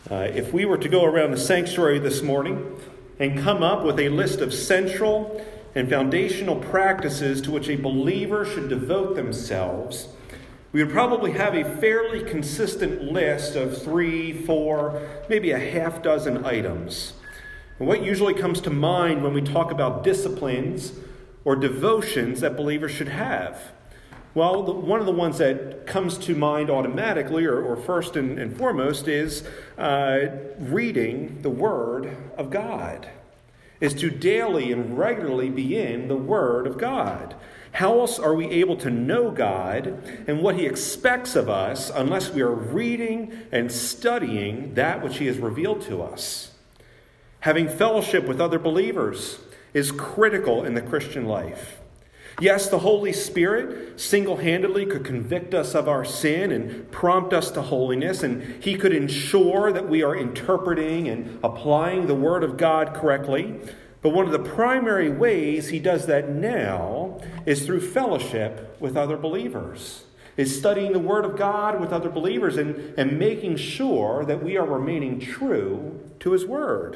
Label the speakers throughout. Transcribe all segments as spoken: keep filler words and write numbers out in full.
Speaker 1: Uh, if we were to go around the sanctuary this morning and come up with a list of central and foundational practices to which a believer should devote themselves, we would probably have a fairly consistent list of three, four, maybe a half dozen items. And what usually comes to mind when we talk about disciplines or devotions that believers should have? Well, the, one of the ones that comes to mind automatically, or, or first and, and foremost, is uh, reading the Word of God. Is to daily and regularly be in the Word of God. How else are we able to know God and what He expects of us unless we are reading and studying that which He has revealed to us? Having fellowship with other believers is critical in the Christian life. Yes, the Holy Spirit single-handedly could convict us of our sin and prompt us to holiness, and He could ensure that we are interpreting and applying the Word of God correctly. But one of the primary ways He does that now is through fellowship with other believers, is studying the Word of God with other believers and, and making sure that we are remaining true to His Word.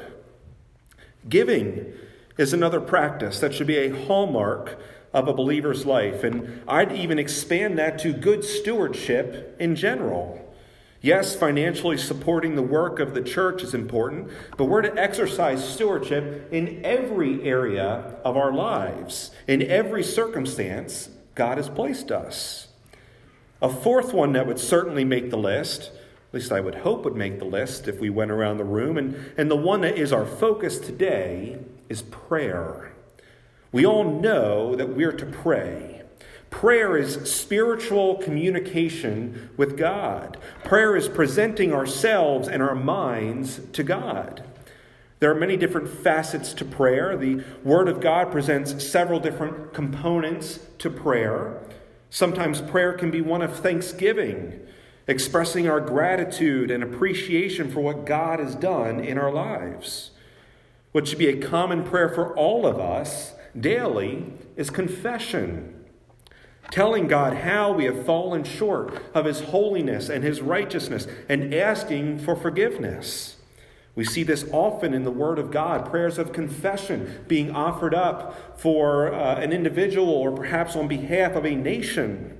Speaker 1: Giving is another practice that should be a hallmark of a believer's life. And I'd even expand that to good stewardship in general. Yes, financially supporting the work of the church is important, but we're to exercise stewardship in every area of our lives, in every circumstance God has placed us. A fourth one that would certainly make the list, at least I would hope would make the list if we went around the room, and, and the one that is our focus today is prayer. We all know that we're to pray. Prayer is spiritual communication with God. Prayer is presenting ourselves and our minds to God. There are many different facets to prayer. The Word of God presents several different components to prayer. Sometimes prayer can be one of thanksgiving, expressing our gratitude and appreciation for what God has done in our lives. What should be a common prayer for all of us daily is confession. Telling God how we have fallen short of His holiness and His righteousness and asking for forgiveness. We see this often in the Word of God, prayers of confession being offered up for uh, an individual or perhaps on behalf of a nation.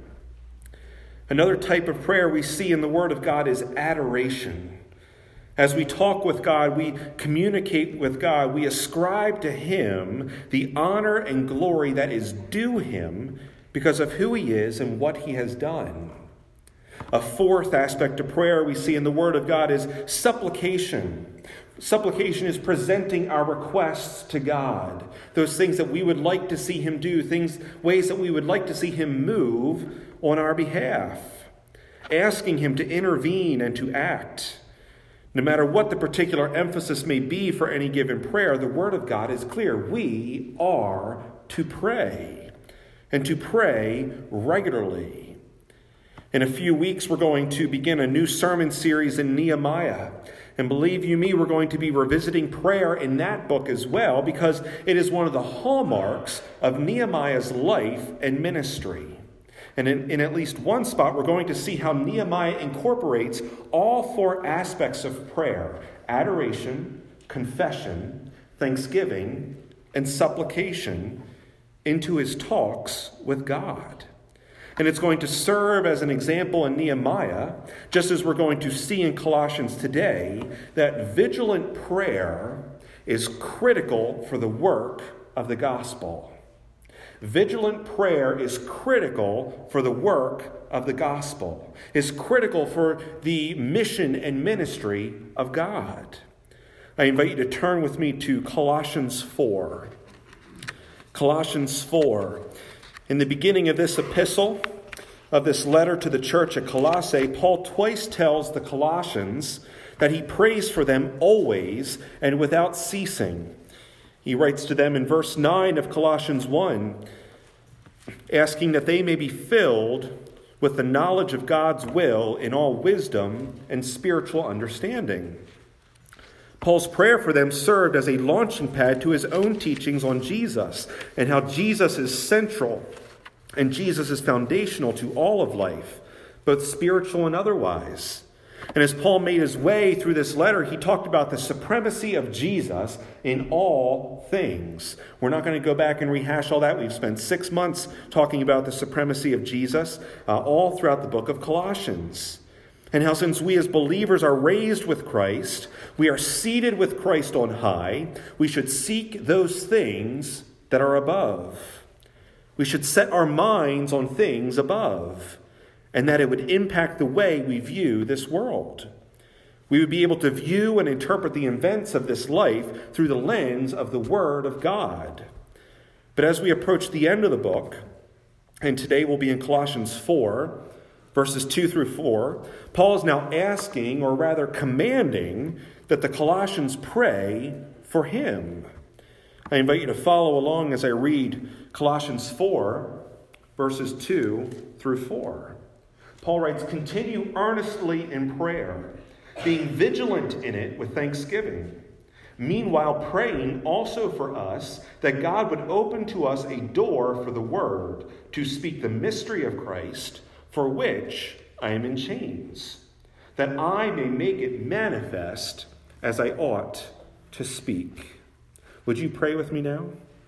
Speaker 1: Another type of prayer we see in the Word of God is adoration. As we talk with God, we communicate with God, we ascribe to Him the honor and glory that is due Him because of who He is and what He has done. A fourth aspect of prayer we see in the Word of God is supplication. Supplication is presenting our requests to God, those things that we would like to see Him do, things, ways that we would like to see Him move on our behalf, asking Him to intervene and to act. No matter what the particular emphasis may be for any given prayer, the Word of God is clear. We are to pray, and to pray regularly. In a few weeks, we're going to begin a new sermon series in Nehemiah. And believe you me, we're going to be revisiting prayer in that book as well, because it is one of the hallmarks of Nehemiah's life and ministry. And in, in at least one spot, we're going to see how Nehemiah incorporates all four aspects of prayer: adoration, confession, thanksgiving, and supplication into his talks with God. And it's going to serve as an example in Nehemiah, just as we're going to see in Colossians today, that vigilant prayer is critical for the work of the gospel. Vigilant prayer is critical for the work of the gospel, is critical for the mission and ministry of God. I invite you to turn with me to Colossians four. Colossians four. In the beginning of this epistle, of this letter to the church at Colossae, Paul twice tells the Colossians that he prays for them always and without ceasing. He writes to them in verse nine of Colossians one, asking that they may be filled with the knowledge of God's will in all wisdom and spiritual understanding. Paul's prayer for them served as a launching pad to his own teachings on Jesus and how Jesus is central and Jesus is foundational to all of life, both spiritual and otherwise. And as Paul made his way through this letter, he talked about the supremacy of Jesus in all things. We're not going to go back and rehash all that. We've spent six months talking about the supremacy of Jesus uh, all throughout the book of Colossians. And how since we as believers are raised with Christ, we are seated with Christ on high, we should seek those things that are above. We should set our minds on things above, and that it would impact the way we view this world. We would be able to view and interpret the events of this life through the lens of the Word of God. But as we approach the end of the book, and today we'll be in Colossians four, verses two through four, Paul is now asking, or rather commanding, that the Colossians pray for him. I invite you to follow along as I read Colossians four, verses two through four. Paul writes, "Continue earnestly in prayer, being vigilant in it with thanksgiving. Meanwhile, praying also for us that God would open to us a door for the word to speak the mystery of Christ, for which I am in chains, that I may make it manifest as I ought to speak." Would you pray with me now?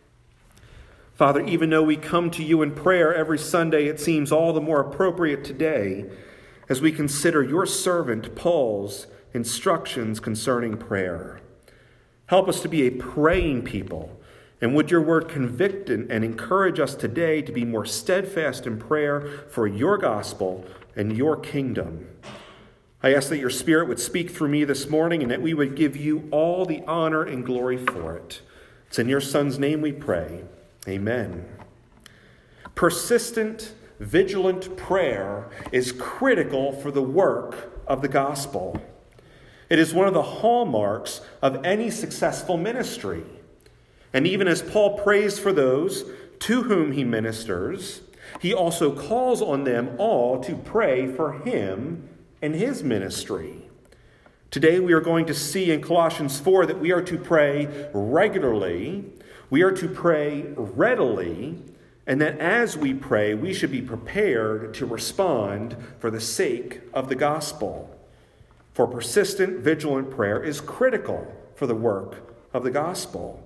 Speaker 1: Father, even though we come to you in prayer every Sunday, it seems all the more appropriate today as we consider your servant Paul's instructions concerning prayer. Help us to be a praying people, and would your word convict and encourage us today to be more steadfast in prayer for your gospel and your kingdom. I ask that your Spirit would speak through me this morning and that we would give you all the honor and glory for it. It's in your Son's name we pray. Amen. Persistent, vigilant prayer is critical for the work of the gospel. It is one of the hallmarks of any successful ministry. And even as Paul prays for those to whom he ministers, he also calls on them all to pray for him and his ministry. Today we are going to see in Colossians four that we are to pray regularly, we are to pray readily, and that as we pray, we should be prepared to respond for the sake of the gospel. For persistent, vigilant prayer is critical for the work of the gospel.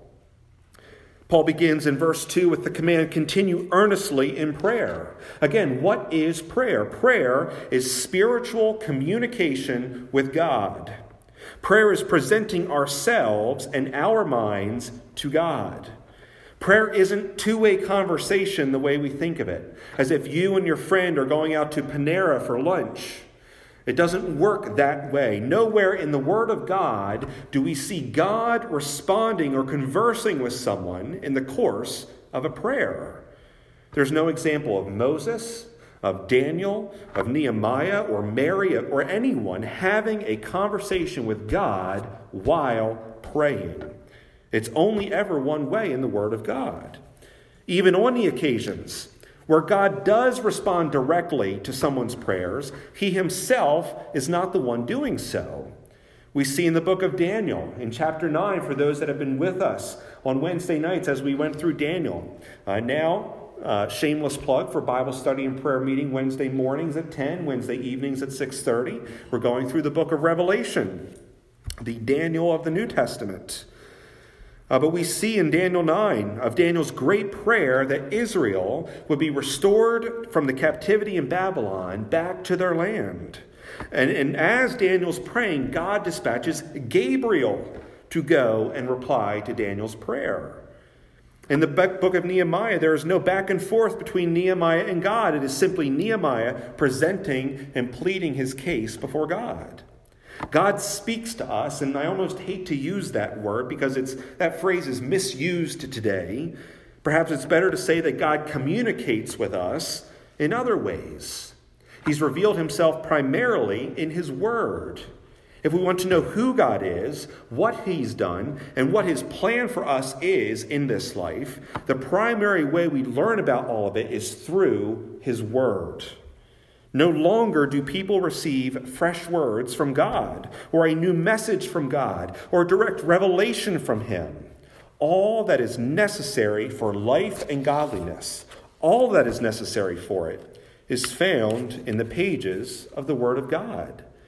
Speaker 1: Paul begins in verse two with the command, "Continue earnestly in prayer." Again, what is prayer? Prayer is spiritual communication with God. Prayer is presenting ourselves and our minds to God. Prayer isn't two-way conversation the way we think of it, as if you and your friend are going out to Panera for lunch. It doesn't work that way. Nowhere in the Word of God do we see God responding or conversing with someone in the course of a prayer. There's no example of Moses, of Daniel, of Nehemiah, or Mary, or anyone having a conversation with God while praying. It's only ever one way in the Word of God. Even on the occasions where God does respond directly to someone's prayers, he himself is not the one doing so. We see in the book of Daniel, in chapter nine, for those that have been with us on Wednesday nights as we went through Daniel. Uh, now, uh, shameless plug for Bible study and prayer meeting Wednesday mornings at ten, Wednesday evenings at six thirty. We're going through the book of Revelation, the Daniel of the New Testament. Uh, but we see in Daniel nine of Daniel's great prayer that Israel would be restored from the captivity in Babylon back to their land. And, and as Daniel's praying, God dispatches Gabriel to go and reply to Daniel's prayer. In the book of Nehemiah, there is no back and forth between Nehemiah and God. It is simply Nehemiah presenting and pleading his case before God. God speaks to us, and I almost hate to use that word because it's that phrase is misused today. Perhaps it's better to say that God communicates with us in other ways. He's revealed himself primarily in his word. If we want to know who God is, what he's done, and what his plan for us is in this life, the primary way we learn about all of it is through his word. No longer do people receive fresh words from God, or a new message from God, or direct revelation from him. All that is necessary for life and godliness, all that is necessary for it, is found in the pages of the Word of God.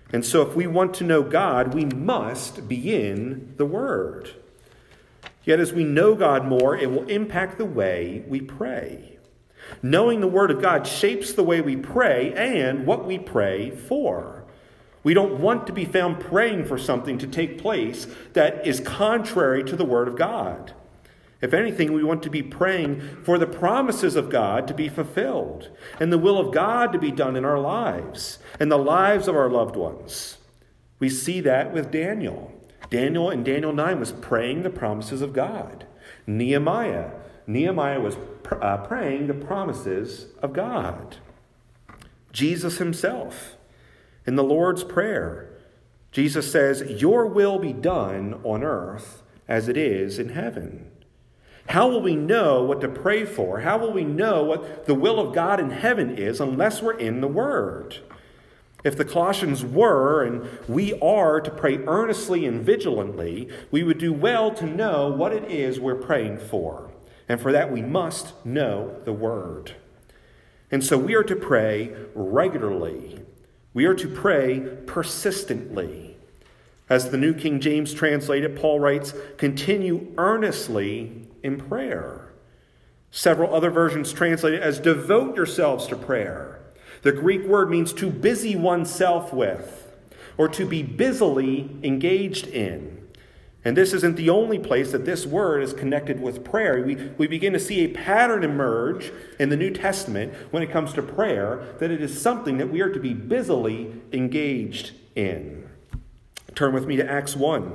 Speaker 1: And so if we want to know God, we must be in the Word. Yet as we know God more, it will impact the way we pray. Knowing the Word of God shapes the way we pray and what we pray for. We don't want to be found praying for something to take place that is contrary to the Word of God. If anything, we want to be praying for the promises of God to be fulfilled and the will of God to be done in our lives and the lives of our loved ones. We see that with Daniel. Daniel in Daniel nine was praying the promises of God. Nehemiah. Nehemiah was pr- uh, praying the promises of God. Jesus himself. In the Lord's Prayer, Jesus says, "Your will be done on earth as it is in heaven." How will we know what to pray for? How will we know what the will of God in heaven is unless we're in the Word? If the Colossians were, and we are, to pray earnestly and vigilantly, we would do well to know what it is we're praying for. And for that, we must know the Word. And so we are to pray regularly. We are to pray persistently. As the New King James translated, Paul writes, "Continue earnestly in prayer." Several other versions translate it as "devote yourselves to prayer." The Greek word means to busy oneself with, or to be busily engaged in. And this isn't the only place that this word is connected with prayer. We, we begin to see a pattern emerge in the New Testament when it comes to prayer, that it is something that we are to be busily engaged in. Turn with me to Acts one.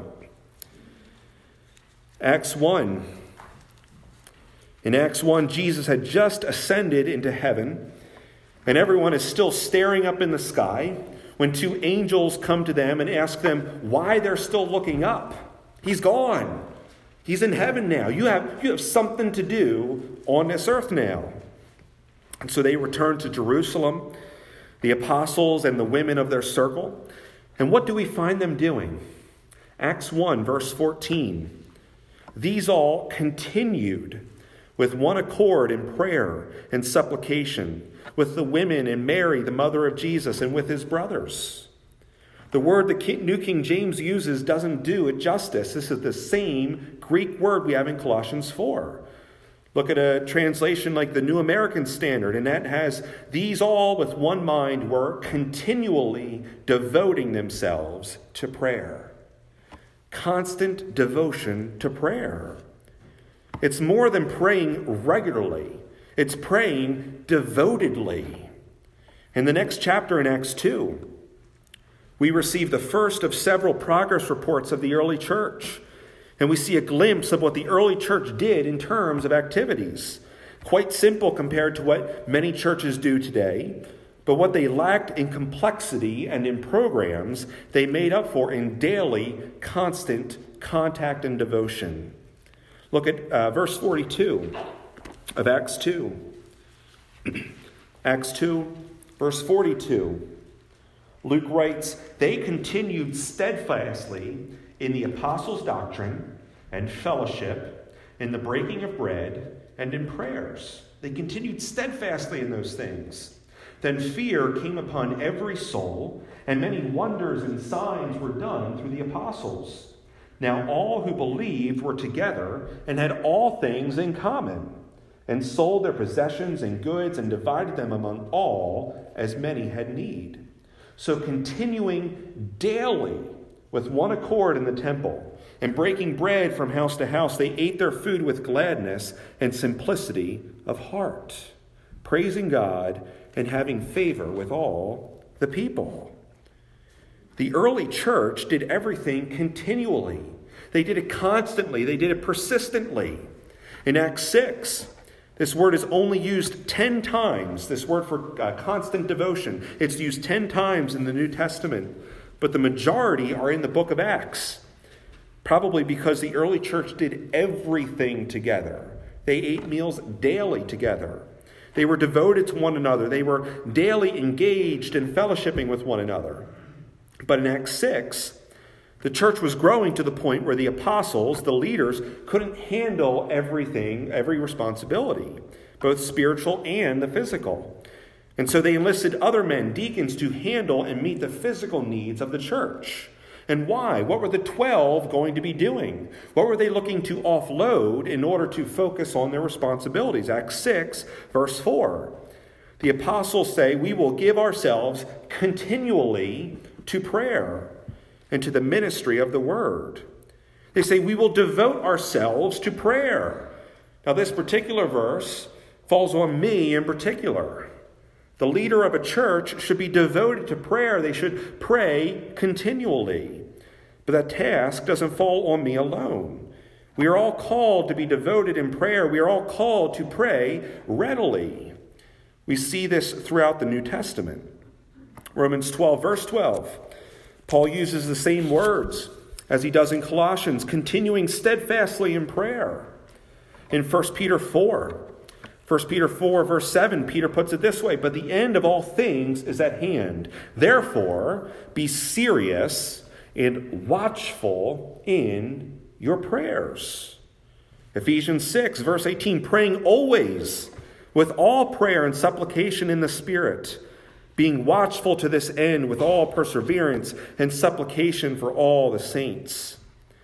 Speaker 1: Acts one. In Acts one, Jesus had just ascended into heaven, and everyone is still staring up in the sky when two angels come to them and ask them why they're still looking up. He's gone. He's in heaven now. You have, you have something to do on this earth now. And so they return to Jerusalem, the apostles and the women of their circle. And what do we find them doing? Acts one, verse fourteen. "These all continued with one accord in prayer and supplication, with the women and Mary, the mother of Jesus, and with his brothers." The word the New King James uses doesn't do it justice. This is the same Greek word we have in Colossians four. Look at a translation like the New American Standard, and that has, "These all with one mind were continually devoting themselves to prayer." Constant devotion to prayer. It's more than praying regularly. It's praying devotedly. In the next chapter in Acts two, we receive the first of several progress reports of the early church. And we see a glimpse of what the early church did in terms of activities. Quite simple compared to what many churches do today. But what they lacked in complexity and in programs, they made up for in daily, constant contact and devotion. Look at uh, verse forty-two of Acts two. Acts two, verse forty-two. Luke writes, "They continued steadfastly in the apostles' doctrine and fellowship, in the breaking of bread, and in prayers." They continued steadfastly in those things. "Then fear came upon every soul, and many wonders and signs were done through the apostles. Now all who believed were together and had all things in common, and sold their possessions and goods and divided them among all as many had need." So continuing daily with one accord in the temple and breaking bread from house to house, they ate their food with gladness and simplicity of heart, praising God and having favor with all the people. The early church did everything continually. They did it constantly. They did it persistently. In Acts six, this word is only used ten times, this word for uh, constant devotion. It's used ten times in the New Testament, but the majority are in the book of Acts, probably because the early church did everything together. They ate meals daily together. They were devoted to one another. They were daily engaged in fellowshipping with one another. But in Acts six, the church was growing to the point where the apostles, the leaders, couldn't handle everything, every responsibility, both spiritual and the physical. And so they enlisted other men, deacons, to handle and meet the physical needs of the church. And why? What were the twelve going to be doing? What were they looking to offload in order to focus on their responsibilities? Acts six, verse four. The apostles say, we will give ourselves continually to prayer and to the ministry of the word. They say, we will devote ourselves to prayer. Now, this particular verse falls on me in particular. The leader of a church should be devoted to prayer. They should pray continually. But that task doesn't fall on me alone. We are all called to be devoted in prayer. We are all called to pray readily. We see this throughout the New Testament. Romans twelve, verse twelve. Paul uses the same words as he does in Colossians, continuing steadfastly in prayer. In First Peter four, First Peter four, verse seven, Peter puts it this way, but the end of all things is at hand. Therefore, be serious and watchful in your prayers. Ephesians six, verse eighteen, praying always with all prayer and supplication in the Spirit, being watchful to this end with all perseverance and supplication for all the saints.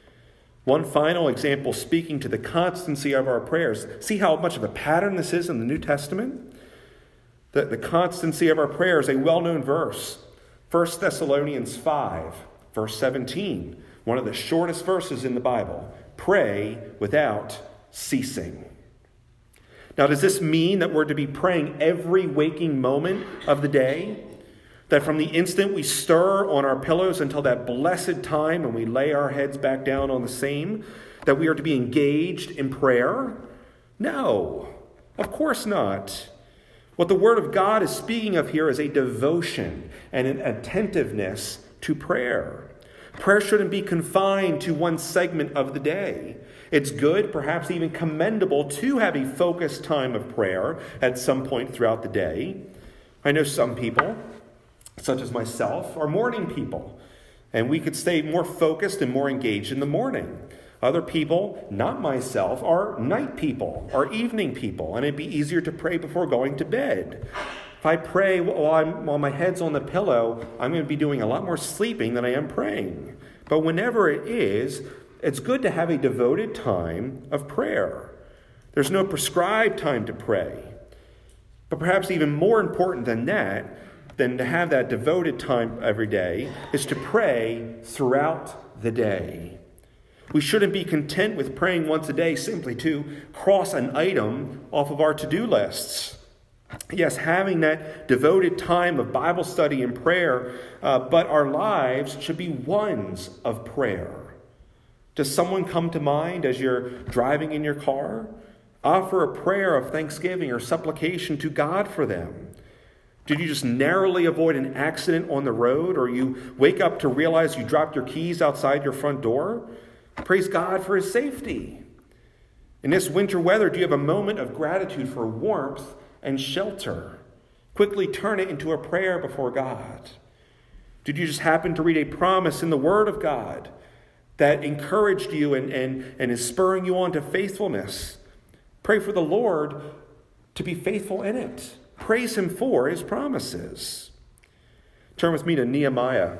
Speaker 1: One final example speaking to the constancy of our prayers. See how much of a pattern this is in the New Testament? The, the constancy of our prayers, a well-known verse. First Thessalonians five, verse seventeen. One of the shortest verses in the Bible. Pray without ceasing. Now, does this mean that we're to be praying every waking moment of the day? That from the instant we stir on our pillows until that blessed time when we lay our heads back down on the same, that we are to be engaged in prayer? No, of course not. What the Word of God is speaking of here is a devotion and an attentiveness to prayer. Prayer shouldn't be confined to one segment of the day. It's good, perhaps even commendable, to have a focused time of prayer at some point throughout the day. I know some people, such as myself, are morning people, and we could stay more focused and more engaged in the morning. Other people, not myself, are night people, are evening people, and it'd be easier to pray before going to bed. If I pray while, I'm, while my head's on the pillow, I'm going to be doing a lot more sleeping than I am praying. But whenever it is, it's good to have a devoted time of prayer. There's no prescribed time to pray. But perhaps even more important than that, than to have that devoted time every day, is to pray throughout the day. We shouldn't be content with praying once a day simply to cross an item off of our to-do lists. Yes, having that devoted time of Bible study and prayer, uh, but our lives should be ones of prayer. Does someone come to mind as you're driving in your car? Offer a prayer of thanksgiving or supplication to God for them. Did you just narrowly avoid an accident on the road, or you wake up to realize you dropped your keys outside your front door? Praise God for his safety. In this winter weather, do you have a moment of gratitude for warmth and shelter? Quickly turn it into a prayer before God. Did you just happen to read a promise in the Word of God that encouraged you and, and, and is spurring you on to faithfulness? Pray for the Lord to be faithful in it. Praise him for his promises. Turn with me to Nehemiah.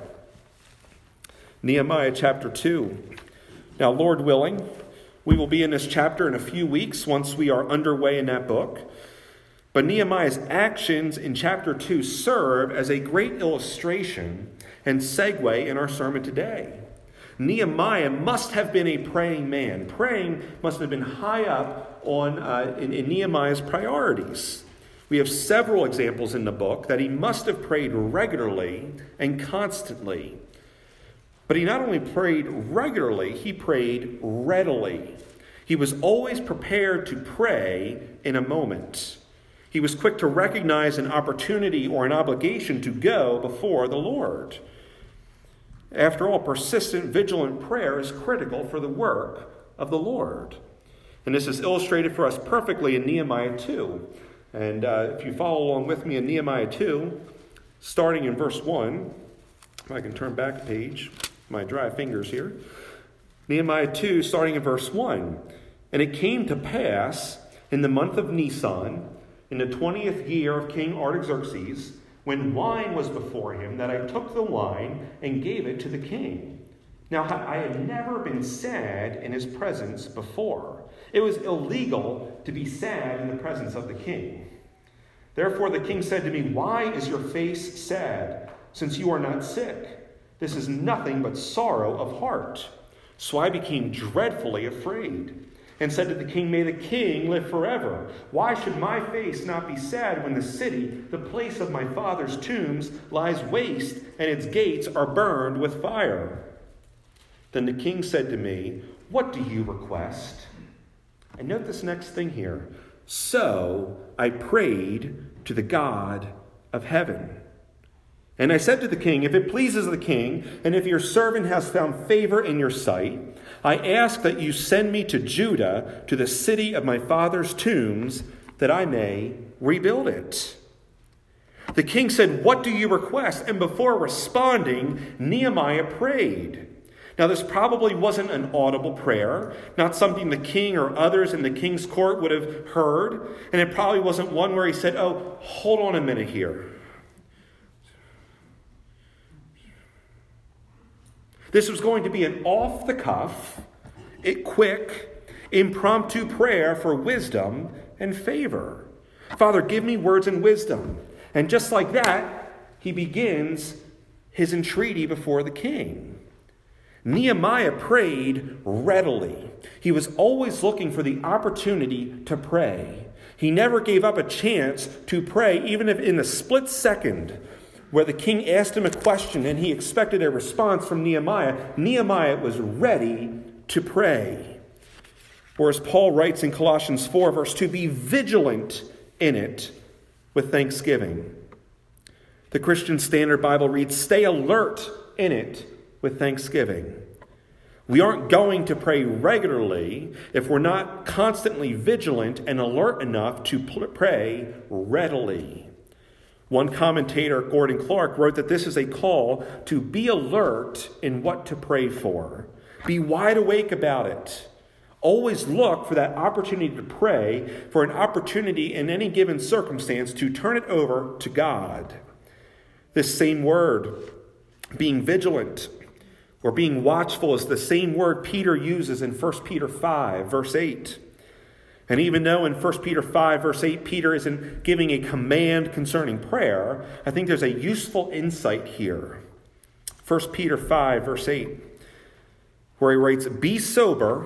Speaker 1: Nehemiah chapter two. Now, Lord willing, we will be in this chapter in a few weeks once we are underway in that book. But Nehemiah's actions in chapter two serve as a great illustration and segue in our sermon today. Nehemiah must have been a praying man. Praying must have been high up on uh, in, in Nehemiah's priorities. We have several examples in the book that he must have prayed regularly and constantly. But he not only prayed regularly, he prayed readily. He was always prepared to pray in a moment. He was quick to recognize an opportunity or an obligation to go before the Lord. After all, persistent, vigilant prayer is critical for the work of the Lord. And this is illustrated for us perfectly in Nehemiah two. And uh, if you follow along with me in Nehemiah two, starting in verse one, if I can turn back a page, my dry fingers here. Nehemiah two, starting in verse one. And it came to pass in the month of Nisan, in the twentieth year of King Artaxerxes, when wine was before him, that I took the wine and gave it to the king. Now, I had never been sad in his presence before. It was illegal to be sad in the presence of the king. Therefore the king said to me, "Why is your face sad, since you are not sick? This is nothing but sorrow of heart." So I became dreadfully afraid and said to the king, "May the king live forever. Why should my face not be sad when the city, the place of my father's tombs, lies waste and its gates are burned with fire?" Then the king said to me, "What do you request?" And note this next thing here. So I prayed to the God of heaven. And I said to the king, "If it pleases the king, and if your servant has found favor in your sight, I ask that you send me to Judah, to the city of my father's tombs, that I may rebuild it." The king said, "What do you request?" And before responding, Nehemiah prayed. Now, this probably wasn't an audible prayer, not something the king or others in the king's court would have heard. And it probably wasn't one where he said, "Oh, hold on a minute here." This was going to be an off-the-cuff, quick, impromptu prayer for wisdom and favor. "Father, give me words and wisdom." And just like that, he begins his entreaty before the king. Nehemiah prayed readily. He was always looking for the opportunity to pray. He never gave up a chance to pray, even if in the split second where the king asked him a question and he expected a response from Nehemiah, Nehemiah was ready to pray. Or as Paul writes in Colossians four, verse two, "Be vigilant in it with thanksgiving." The Christian Standard Bible reads, "Stay alert in it with thanksgiving." We aren't going to pray regularly if we're not constantly vigilant and alert enough to pray readily. One commentator, Gordon Clark, wrote that this is a call to be alert in what to pray for. Be wide awake about it. Always look for that opportunity to pray, for an opportunity in any given circumstance to turn it over to God. This same word, being vigilant or being watchful, is the same word Peter uses in First Peter five, verse eight. And even though in First Peter five, verse eight, Peter isn't giving a command concerning prayer, I think there's a useful insight here. First Peter five, verse eight, where he writes, "Be sober,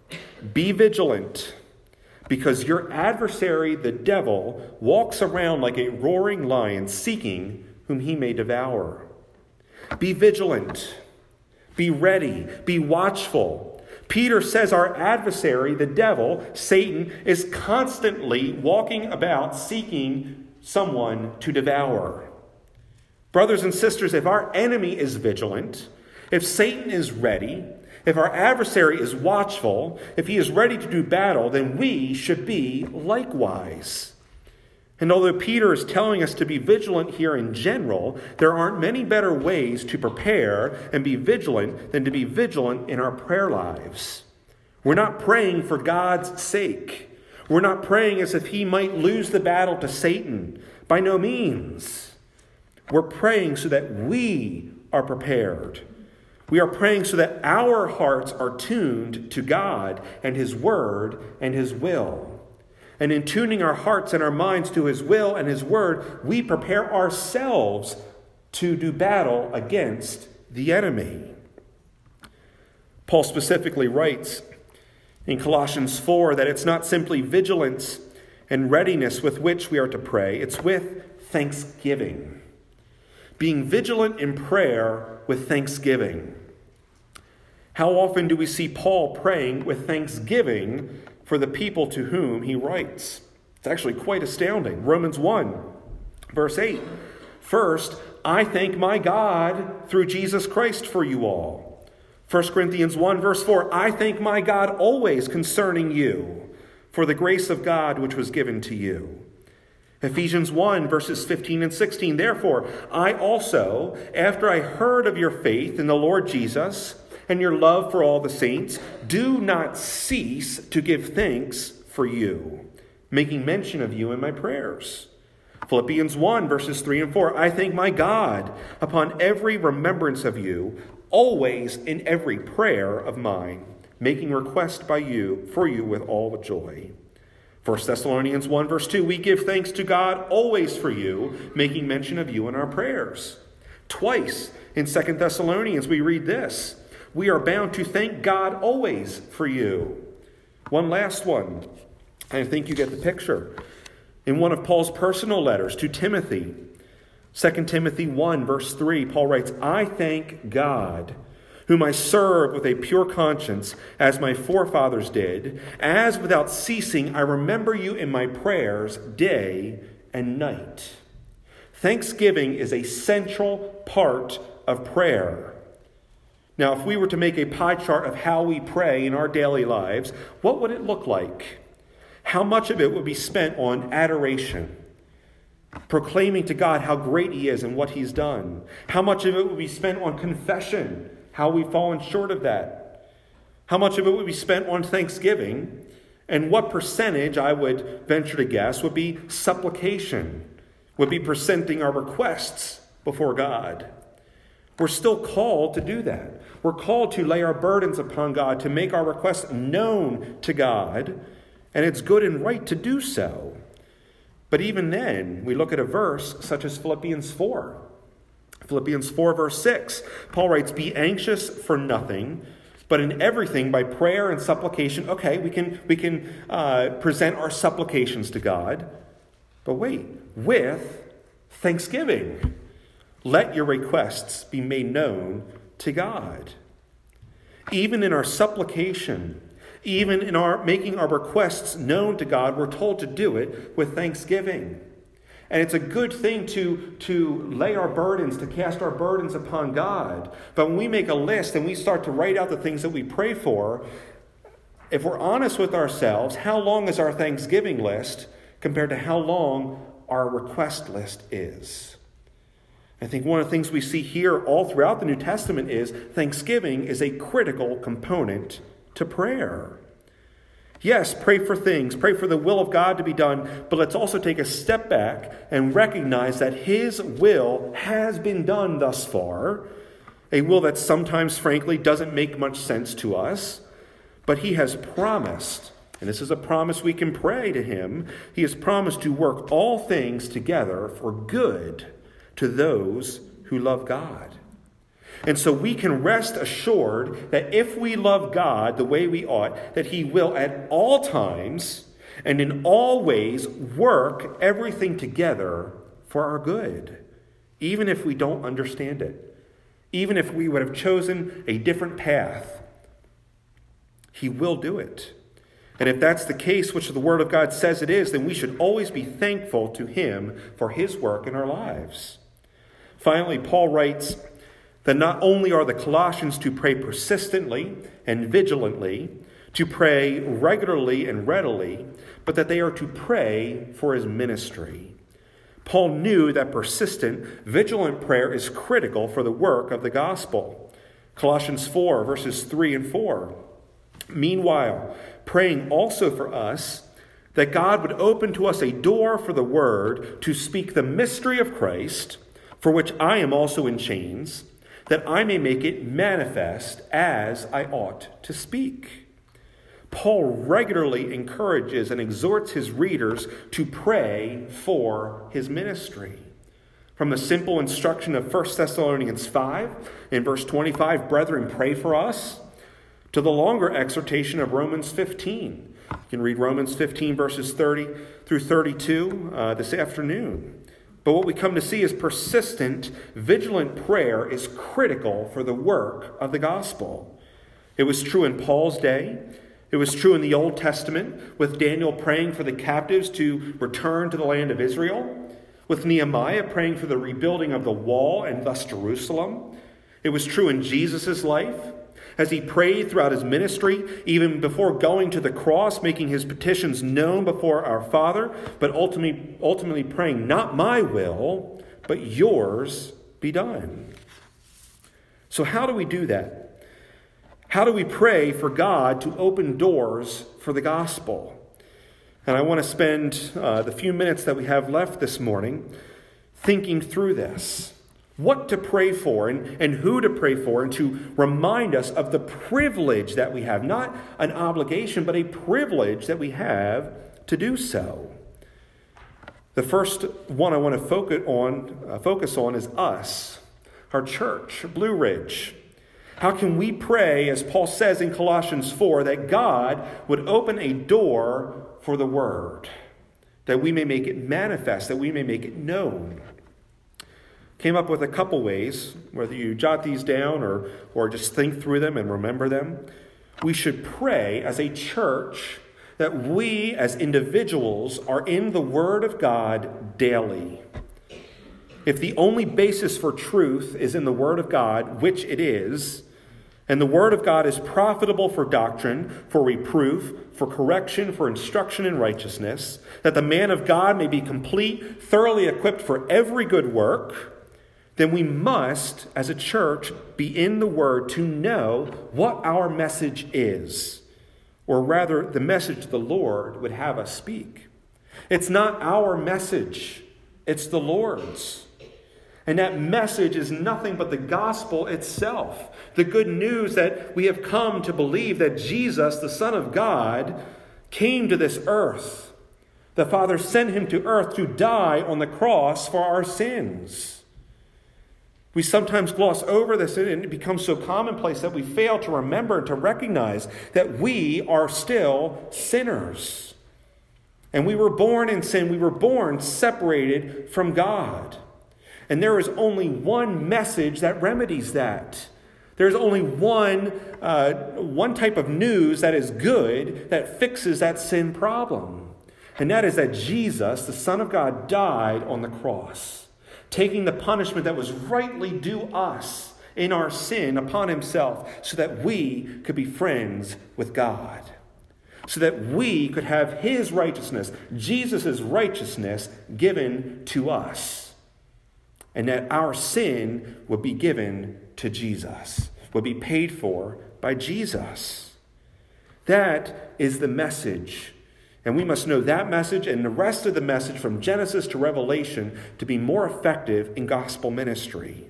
Speaker 1: be vigilant, because your adversary, the devil, walks around like a roaring lion, seeking whom he may devour." Be vigilant, be ready, be watchful. Peter says our adversary, the devil, Satan, is constantly walking about seeking someone to devour. Brothers and sisters, if our enemy is vigilant, if Satan is ready, if our adversary is watchful, if he is ready to do battle, then we should be likewise. And although Peter is telling us to be vigilant here in general, there aren't many better ways to prepare and be vigilant than to be vigilant in our prayer lives. We're not praying for God's sake. We're not praying as if he might lose the battle to Satan. By no means. We're praying so that we are prepared. We are praying so that our hearts are tuned to God and his word and his will. And in tuning our hearts and our minds to his will and his word, we prepare ourselves to do battle against the enemy. Paul specifically writes in Colossians four that it's not simply vigilance and readiness with which we are to pray. It's with thanksgiving. Being vigilant in prayer with thanksgiving. How often do we see Paul praying with thanksgiving for the people to whom he writes? It's actually quite astounding. Romans one, verse eight. "First, I thank my God through Jesus Christ for you all." First Corinthians one, verse four. "I thank my God always concerning you for the grace of God which was given to you." Ephesians one, verses fifteen and sixteen. "Therefore, I also, after I heard of your faith in the Lord Jesus and your love for all the saints, do not cease to give thanks for you, making mention of you in my prayers. Philippians one, verses three and four, I thank my God upon every remembrance of you, always in every prayer of mine, making request by you for you with all joy. First Thessalonians one, verse two, we give thanks to God always for you, making mention of you in our prayers. Twice in Second Thessalonians we read this, we are bound to thank God always for you. One last one. I think you get the picture. In one of Paul's personal letters to Timothy, Second Timothy one, verse three, Paul writes, I thank God, whom I serve with a pure conscience, as my forefathers did, as without ceasing I remember you in my prayers day and night. Thanksgiving is a central part of prayer. Now, if we were to make a pie chart of how we pray in our daily lives, what would it look like? How much of it would be spent on adoration, proclaiming to God how great he is and what he's done? How much of it would be spent on confession, how we've fallen short of that? How much of it would be spent on thanksgiving? And what percentage, I would venture to guess, would be supplication, would be presenting our requests before God? We're still called to do that. We're called to lay our burdens upon God, to make our requests known to God, and it's good and right to do so. But even then, we look at a verse such as Philippians four. Philippians four, verse six, Paul writes, be anxious for nothing, but in everything by prayer and supplication. Okay, we can, we can uh, present our supplications to God, but wait, with thanksgiving. Let your requests be made known to God. Even in our supplication, even in our making our requests known to God, we're told to do it with thanksgiving. And it's a good thing to, to lay our burdens, to cast our burdens upon God. But when we make a list and we start to write out the things that we pray for, if we're honest with ourselves, how long is our thanksgiving list compared to how long our request list is? I think one of the things we see here all throughout the New Testament is thanksgiving is a critical component to prayer. Yes, pray for things, pray for the will of God to be done, but let's also take a step back and recognize that his will has been done thus far, a will that sometimes, frankly, doesn't make much sense to us, but he has promised, and this is a promise we can pray to him, he has promised to work all things together for good to those who love God. And so we can rest assured that if we love God the way we ought, that he will at all times and in all ways work everything together for our good, even if we don't understand it, even if we would have chosen a different path. He will do it. And if that's the case, which the Word of God says it is, then we should always be thankful to him for his work in our lives. Finally, Paul writes that not only are the Colossians to pray persistently and vigilantly, to pray regularly and readily, but that they are to pray for his ministry. Paul knew that persistent, vigilant prayer is critical for the work of the gospel. Colossians four, verses three and four. Meanwhile, praying also for us, that God would open to us a door for the word to speak the mystery of Christ, for which I am also in chains, that I may make it manifest as I ought to speak. Paul regularly encourages and exhorts his readers to pray for his ministry. From the simple instruction of First Thessalonians five, in verse twenty-five, brethren, pray for us, to the longer exhortation of Romans fifteen. You can read Romans fifteen, verses thirty through thirty-two uh, this afternoon. But what we come to see is persistent, vigilant prayer is critical for the work of the gospel. It was true in Paul's day. It was true in the Old Testament, with Daniel praying for the captives to return to the land of Israel, with Nehemiah praying for the rebuilding of the wall and thus Jerusalem. It was true in Jesus' life, as he prayed throughout his ministry, even before going to the cross, making his petitions known before our Father, but ultimately, ultimately praying, not my will, but yours be done. So how do we do that? How do we pray for God to open doors for the gospel? And I want to spend uh, the few minutes that we have left this morning thinking through this. What to pray for and, and who to pray for, and to remind us of the privilege that we have. Not an obligation, but a privilege that we have to do so. The first one I want to focus on, uh, focus on is us, our church, Blue Ridge. How can we pray, as Paul says in Colossians four, that God would open a door for the word, that we may make it manifest, that we may make it known? Came up with a couple ways, whether you jot these down or, or just think through them and remember them. We should pray as a church that we as individuals are in the Word of God daily. If the only basis for truth is in the Word of God, which it is, and the Word of God is profitable for doctrine, for reproof, for correction, for instruction in righteousness, that the man of God may be complete, thoroughly equipped for every good work, then we must, as a church, be in the Word to know what our message is, or rather, the message the Lord would have us speak. It's not our message, it's the Lord's. And that message is nothing but the gospel itself. The good news that we have come to believe that Jesus, the Son of God, came to this earth. The Father sent him to earth to die on the cross for our sins. We sometimes gloss over this, and it becomes so commonplace that we fail to remember and to recognize that we are still sinners. And we were born in sin. We were born separated from God. And there is only one message that remedies that. There's only one, uh, one type of news that is good that fixes that sin problem. And that is that Jesus, the Son of God, died on the cross, taking the punishment that was rightly due us in our sin upon himself, so that we could be friends with God, so that we could have his righteousness, Jesus' righteousness, given to us. And that our sin would be given to Jesus, would be paid for by Jesus. That is the message. And we must know that message and the rest of the message from Genesis to Revelation to be more effective in gospel ministry.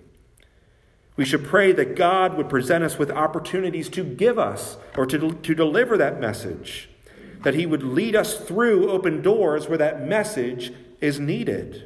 Speaker 1: We should pray that God would present us with opportunities to give us or to, to deliver that message, that he would lead us through open doors where that message is needed.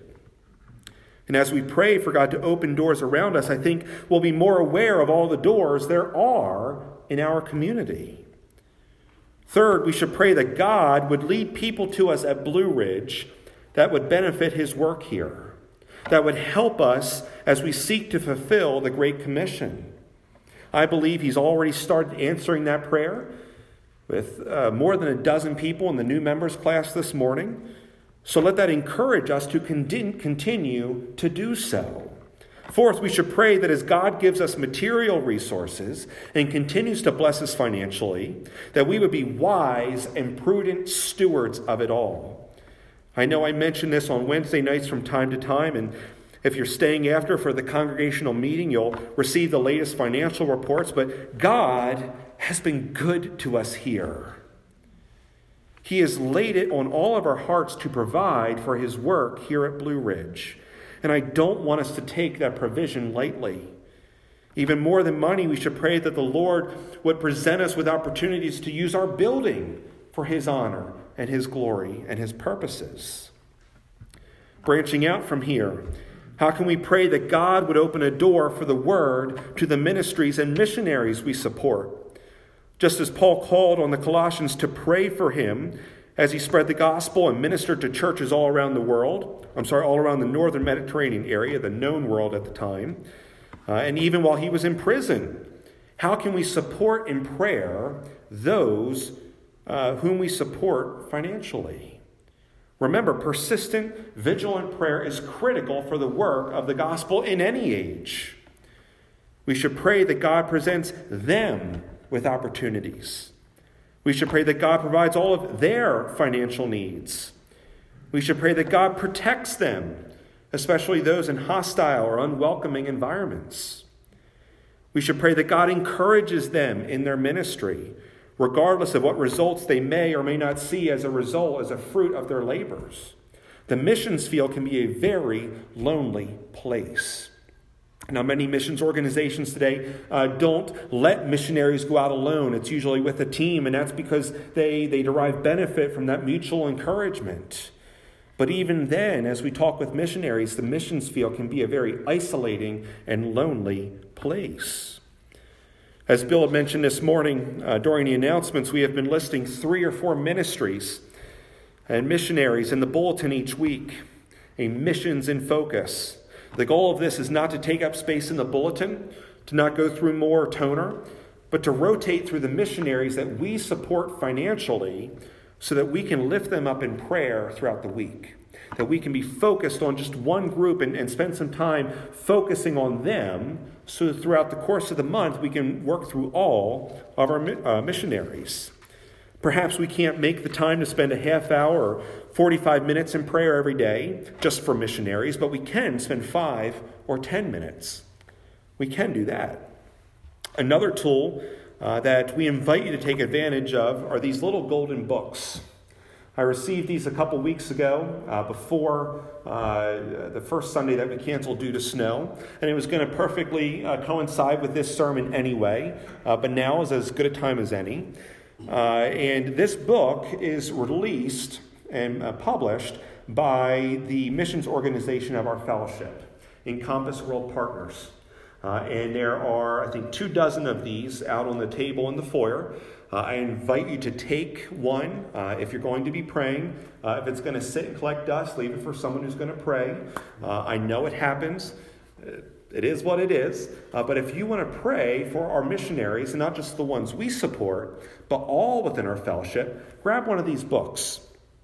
Speaker 1: And as we pray for God to open doors around us, I think we'll be more aware of all the doors there are in our community. Third, we should pray that God would lead people to us at Blue Ridge that would benefit his work here, that would help us as we seek to fulfill the Great Commission. I believe he's already started answering that prayer with uh, more than a dozen people in the new members class this morning. So let that encourage us to continue to do so. Fourth, we should pray that as God gives us material resources and continues to bless us financially, that we would be wise and prudent stewards of it all. I know I mention this on Wednesday nights from time to time, and if you're staying after for the congregational meeting, you'll receive the latest financial reports, but God has been good to us here. He has laid it on all of our hearts to provide for his work here at Blue Ridge. And I don't want us to take that provision lightly. Even more than money, we should pray that the Lord would present us with opportunities to use our building for his honor and his glory and his purposes. Branching out from here, how can we pray that God would open a door for the word to the ministries and missionaries we support? Just as Paul called on the Colossians to pray for him as he spread the gospel and ministered to churches all around the world, I'm sorry, all around the northern Mediterranean area, the known world at the time, uh, and even while he was in prison. How can we support in prayer those uh, whom we support financially? Remember, persistent, vigilant prayer is critical for the work of the gospel in any age. We should pray that God presents them with opportunities. We should pray that God provides all of their financial needs. We should pray that God protects them, especially those in hostile or unwelcoming environments. We should pray that God encourages them in their ministry, regardless of what results they may or may not see as a result, as a fruit of their labors. The missions field can be a very lonely place. Now, many missions organizations today uh, don't let missionaries go out alone. It's usually with a team, and that's because they, they derive benefit from that mutual encouragement. But even then, as we talk with missionaries, the missions field can be a very isolating and lonely place. As Bill had mentioned this morning uh, during the announcements, we have been listing three or four ministries and missionaries in the bulletin each week. A missions in focus. The goal of this is not to take up space in the bulletin, to not go through more toner, but to rotate through the missionaries that we support financially so that we can lift them up in prayer throughout the week. That we can be focused on just one group and, and spend some time focusing on them so that throughout the course of the month we can work through all of our uh, missionaries. Perhaps we can't make the time to spend a half hour or forty-five minutes in prayer every day just for missionaries, but we can spend five or ten minutes. We can do that. Another tool uh, that we invite you to take advantage of are these little golden books. I received these a couple weeks ago uh, before uh, the first Sunday that we canceled due to snow. And it was going to perfectly uh, coincide with this sermon anyway, uh, but now is as good a time as any. Uh, and this book is released and uh, published by the missions organization of our fellowship, Encompass World Partners. Uh, and there are, I think, two dozen of these out on the table in the foyer. Uh, I invite you to take one uh, if you're going to be praying. Uh, if it's going to sit and collect dust, leave it for someone who's going to pray. Uh, I know it happens. It is what it is. Uh, but if you want to pray for our missionaries, and not just the ones we support, but all within our fellowship, grab one of these books.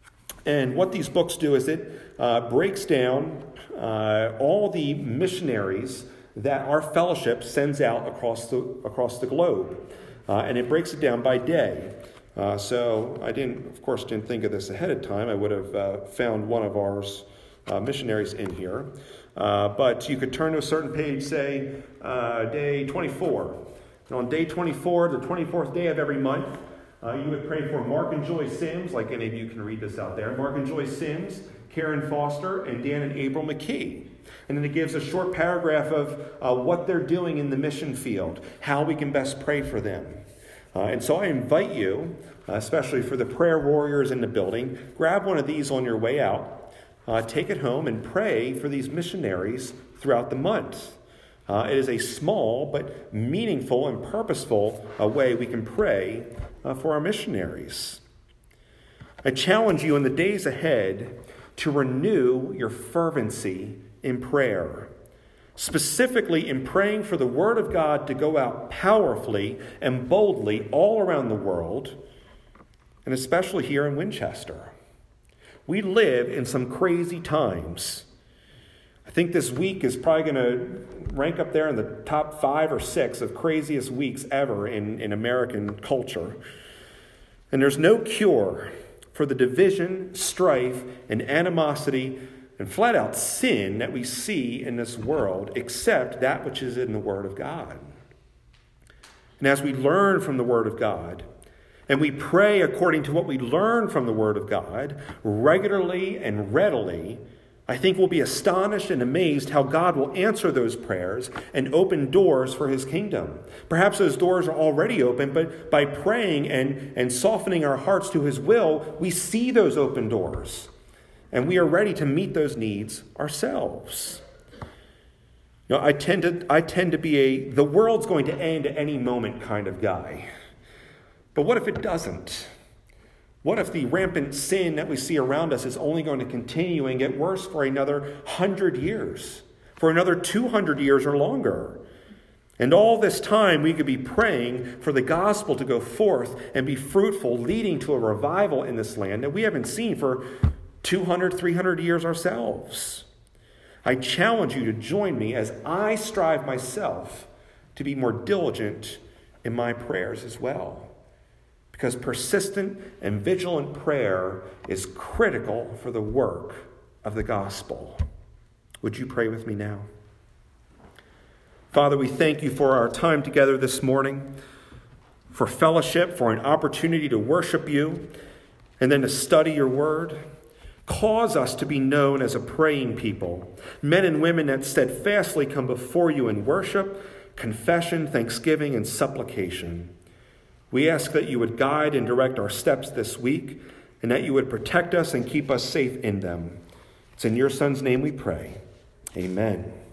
Speaker 1: And what these books do is it uh, breaks down uh, all the missionaries that our fellowship sends out across the across the globe. Uh, and it breaks it down by day. Uh, so I didn't, of course, didn't think of this ahead of time. I would have uh, found one of ours uh, missionaries in here. Uh, but you could turn to a certain page, say, uh, day twenty-four. And on day twenty-four, the twenty-fourth day of every month, uh, you would pray for Mark and Joy Sims, like any of you can read this out there. Mark and Joy Sims, Karen Foster, and Dan and April McKee. And then it gives a short paragraph of uh, what they're doing in the mission field, how we can best pray for them. Uh, and so I invite you, uh, especially for the prayer warriors in the building, grab one of these on your way out, uh, take it home, and pray for these missionaries throughout the month. Uh, it is a small but meaningful and purposeful uh, way we can pray uh, for our missionaries. I challenge you in the days ahead to renew your fervency in prayer, specifically in praying for the Word of God to go out powerfully and boldly all around the world, and especially here in Winchester. We live in some crazy times. I think this week is probably going to rank up there in the top five or six of craziest weeks ever in, in American culture. And there's no cure for the division, strife, and animosity and flat out sin that we see in this world, except that which is in the Word of God. And as we learn from the Word of God, and we pray according to what we learn from the Word of God, regularly and readily, I think we'll be astonished and amazed how God will answer those prayers and open doors for His kingdom. Perhaps those doors are already open, but by praying and, and softening our hearts to His will, we see those open doors. And we are ready to meet those needs ourselves. You know, I tend to I tend to be a the world's going to end at any moment kind of guy. But what if it doesn't? What if the rampant sin that we see around us is only going to continue and get worse for another hundred years, for another two hundred years or longer? And all this time we could be praying for the gospel to go forth and be fruitful, leading to a revival in this land that we haven't seen for two hundred, three hundred years ourselves. I challenge you to join me as I strive myself to be more diligent in my prayers as well. Because persistent and vigilant prayer is critical for the work of the gospel. Would you pray with me now? Father, we thank you for our time together this morning. for fellowship, for an opportunity to worship you, and then to study your word. Cause us to be known as a praying people, men and women that steadfastly come before you in worship, confession, thanksgiving, and supplication. We ask that you would guide and direct our steps this week, and that you would protect us and keep us safe in them. It's in your Son's name we pray. Amen.